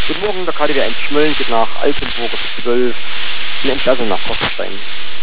Guten Morgen, der KDW 1 Schmölln geht nach Altenburg auf 12. Eine Entlassung nach Kostenstein.